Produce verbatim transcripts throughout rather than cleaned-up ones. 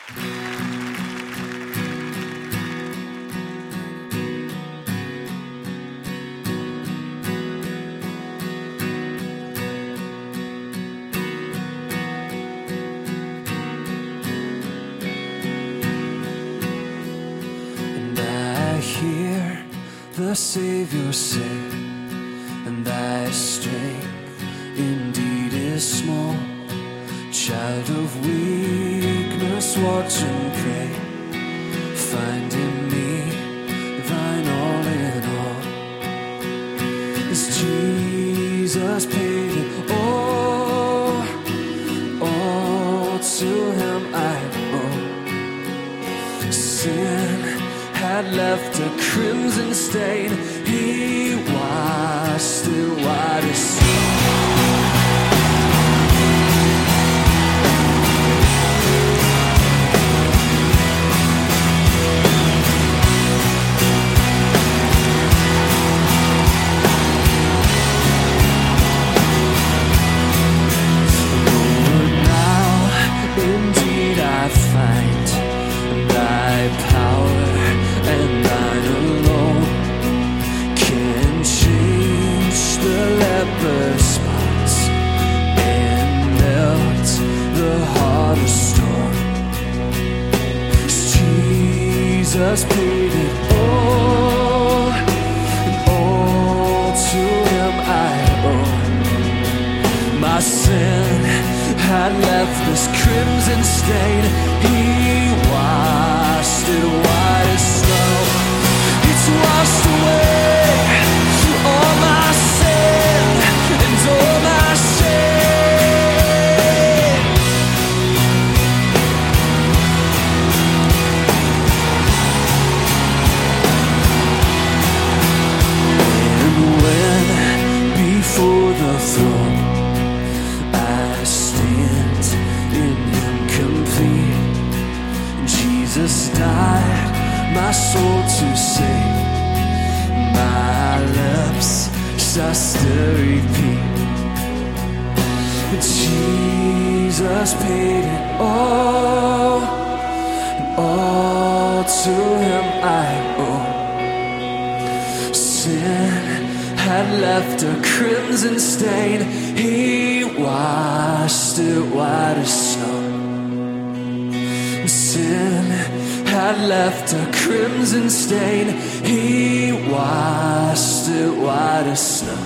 Hear the Savior say, and thy strength indeed is small. Child of weakness, watch and pray. Find in me thine all in all. As Jesus paid it all, all to him I owe. Sin had left a crimson stain, he washed it white as snow. Lord, now indeed I find thy power and thine alone can change the leper spots and melt the heart of stone. Jesus paid it all, and all to him I owe. My sin had left this crimson stain, he washed it white as snow. It's washed away all my sin and all my shame. And when before the throne I stand in him complete, Jesus died my soul to save. My lips shall still repeat, Jesus paid it all, and all to him I owe. Sin had left a crimson stain, he washed it white as snow. Sin had left a crimson stain, he washed it white as snow.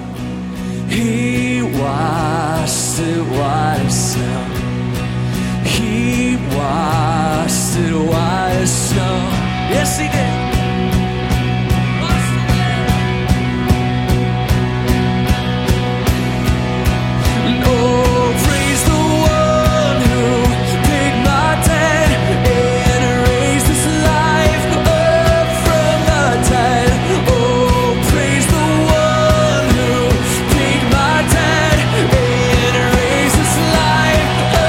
He washed it white as snow. He washed it white as snow. Yes, he did. Life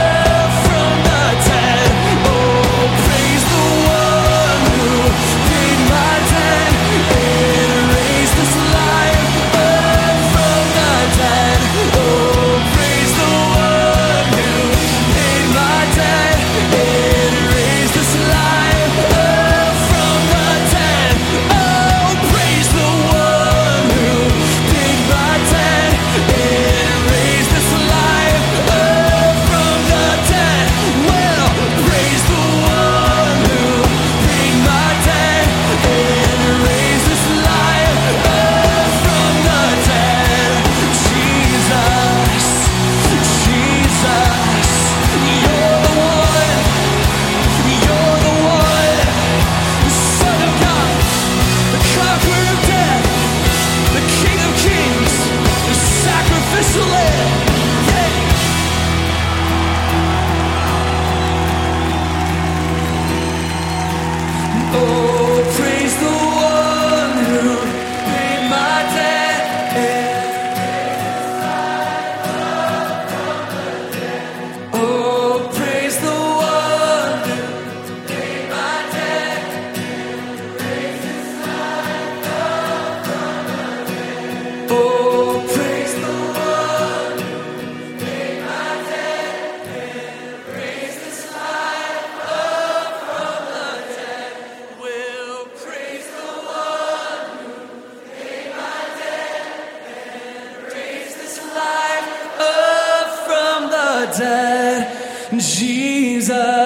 dead. Jesus.